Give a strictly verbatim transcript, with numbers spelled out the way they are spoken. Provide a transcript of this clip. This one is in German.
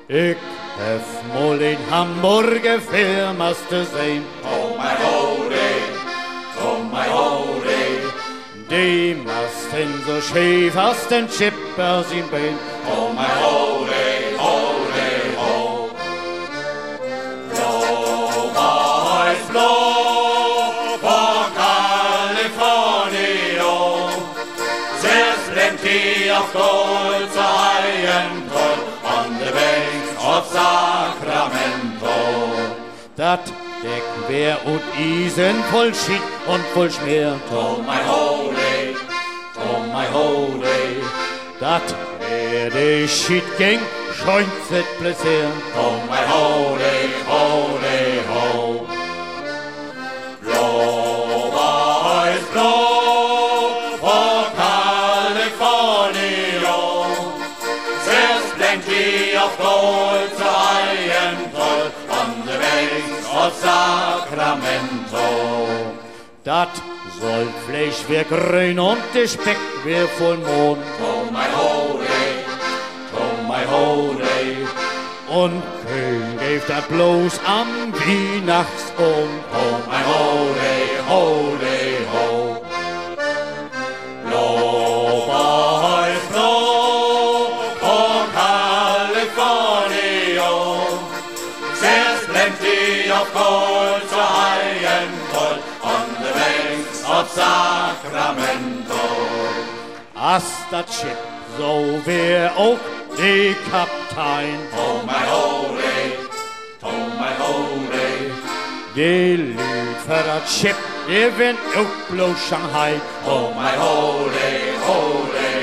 Ich hef mal in Hamburger Firmas zu sehen. Oh my holy, oh my holy, Die Masten so schief aus den Chippers in Bein. oh my holy, holy, ho. Blow, boys, blow, for California. There's plenty of gold to high and gold on the banks of Sacramento. Dat Deckwehr und Isen voll Schied und voll Schmier. Oh my holy, oh my holy, Dat wär de Schiedgang scheunzet blessieren. oh my holy, holy, ho. Blow, boys, blow, for California. There's plenty of gold to high and gold on the banks of Sacramento. Dat soll Fleisch wär grün und de Speck wär voll Mond. Oh my holy, oh my holy, Und König gäf dat bloß am Weihnachtsbaum. oh my holy, holy, ho. Blow, boys, blow, for California. There's plenty of gold to high and gold on the banks of Sacramento. As dat Schiff so wär auch de Kaptein. Oh my holy, oh my holy, De Lüd für dat Schiff, de wend auch bloß Shanghai. oh my holy, holy,